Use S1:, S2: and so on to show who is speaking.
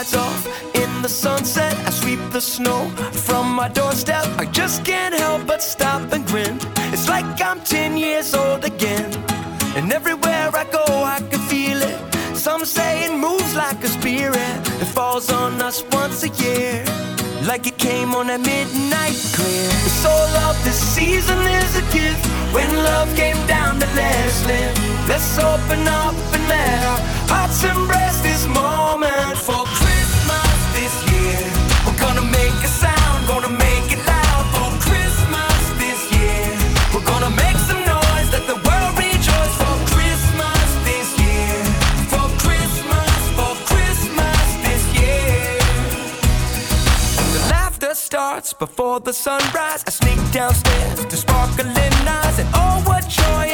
S1: rides off in the sunset. I sweep the snow from my doorstep. I just can't help but stop and grin. It's like I'm 10 years old again. And everywhere I go I can feel it. Some say it moves like a spirit. It falls on us once a year, like it came on a midnight clear. The soul of this season is a gift. When love came down to let us live, let's open up and let our hearts embrace this moment. For Christmas this year, we're gonna make a sound, gonna make it loud. For Christmas this year, we're gonna make some noise, let the world rejoice. For Christmas this year, for Christmas this year. The laughter starts before the sunrise. I sneak downstairs to sparkling eyes, and oh, what joy